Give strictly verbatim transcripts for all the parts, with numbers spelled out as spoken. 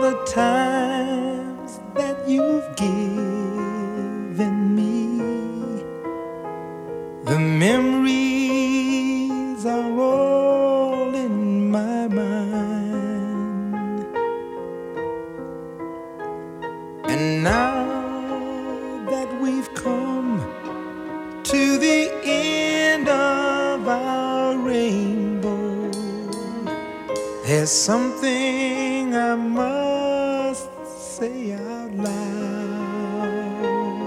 the times that you've given me. The memories are all in my mind. And now that we've come to the end of our rainbow, there's something I must say out loud.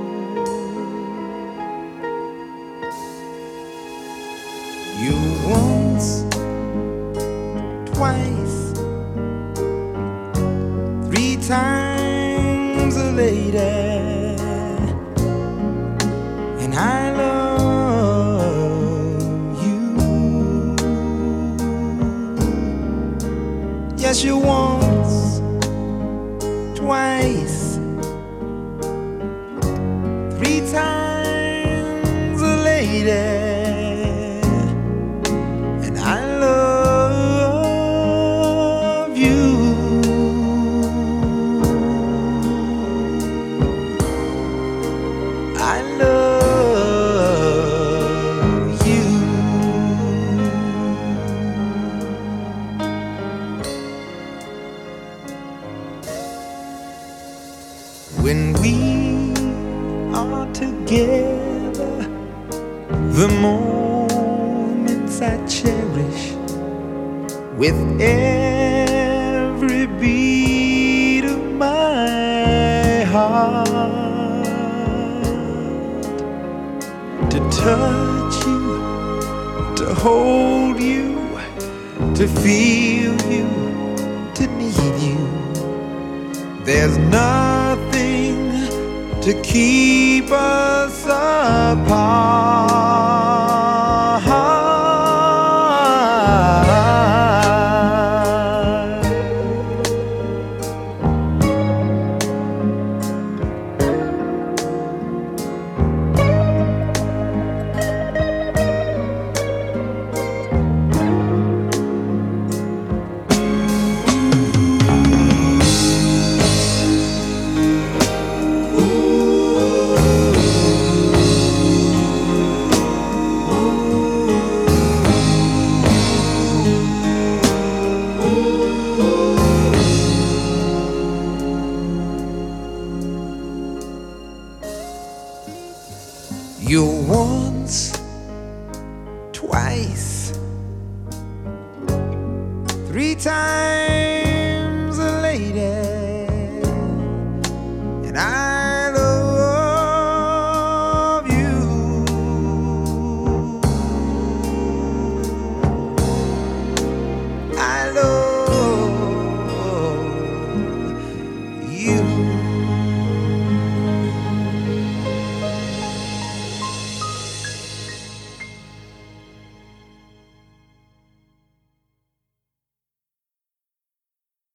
You once, twice, three times a lady, and I love you. Yes, you once, twice, three times a lady, and I love you. I love you. When we are together, the moments I cherish with every beat of my heart. To touch you, to hold you, to feel you, to need you. There's nothing to keep us apart. You once, twice, three times